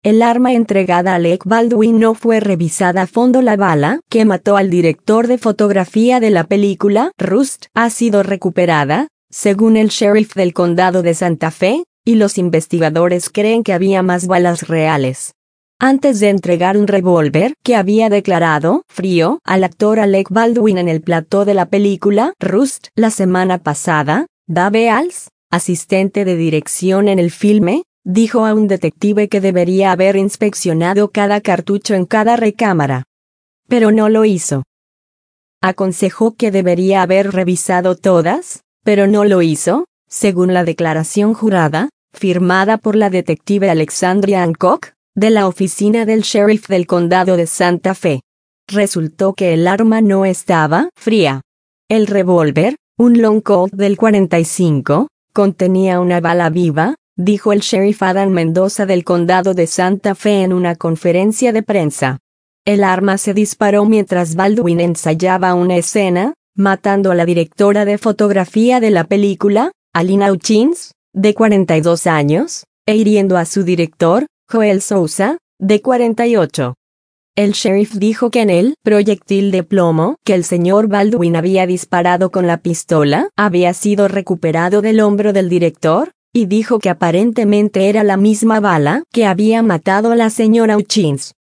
El arma entregada a Alec Baldwin no fue revisada a fondo. La bala que mató al director de fotografía de la película, Rust, ha sido recuperada, según el sheriff del condado de Santa Fe, y los investigadores creen que había más balas reales. Antes de entregar un revólver que había declarado frío al actor Alec Baldwin en el plató de la película Rust la semana pasada, Dave Alls, asistente de dirección en el filme, dijo a un detective que debería haber inspeccionado cada cartucho en cada recámara. Pero no lo hizo. Aconsejó que debería haber revisado todas, pero no lo hizo, según la declaración jurada, firmada por la detective Alexandria Hancock, de la oficina del sheriff del condado de Santa Fe. Resultó que el arma no estaba fría. El revólver, un Long Colt del 45, contenía una bala viva, dijo el sheriff Adam Mendoza del condado de Santa Fe en una conferencia de prensa. El arma se disparó mientras Baldwin ensayaba una escena, matando a la directora de fotografía de la película, Alina Hutchins, de 42 años, e hiriendo a su director, Joel Souza, de 48. El sheriff dijo que en el proyectil de plomo que el señor Baldwin había disparado con la pistola había sido recuperado del hombro del director, y dijo que aparentemente era la misma bala que había matado a la señora Hutchins.